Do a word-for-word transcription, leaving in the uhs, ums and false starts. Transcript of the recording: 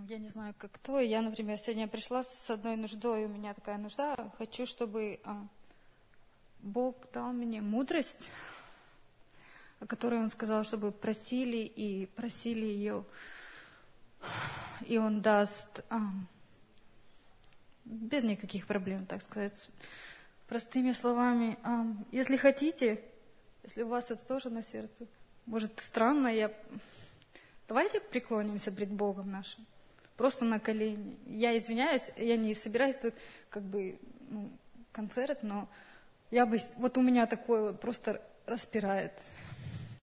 Я не знаю, как кто. Я, например, сегодня пришла с одной нуждой, у меня такая нужда. Хочу, чтобы а, Бог дал мне мудрость, о которой Он сказал, чтобы просили и просили ее, и Он даст а, без никаких проблем, так сказать. Простыми словами, а, если хотите, если у вас это тоже на сердце, может, странно, я... давайте преклонимся пред Богом нашим. Просто на колени. Я извиняюсь, я не собираюсь тут как бы ну, концерт, но я бы... Вот у меня такое вот просто распирает.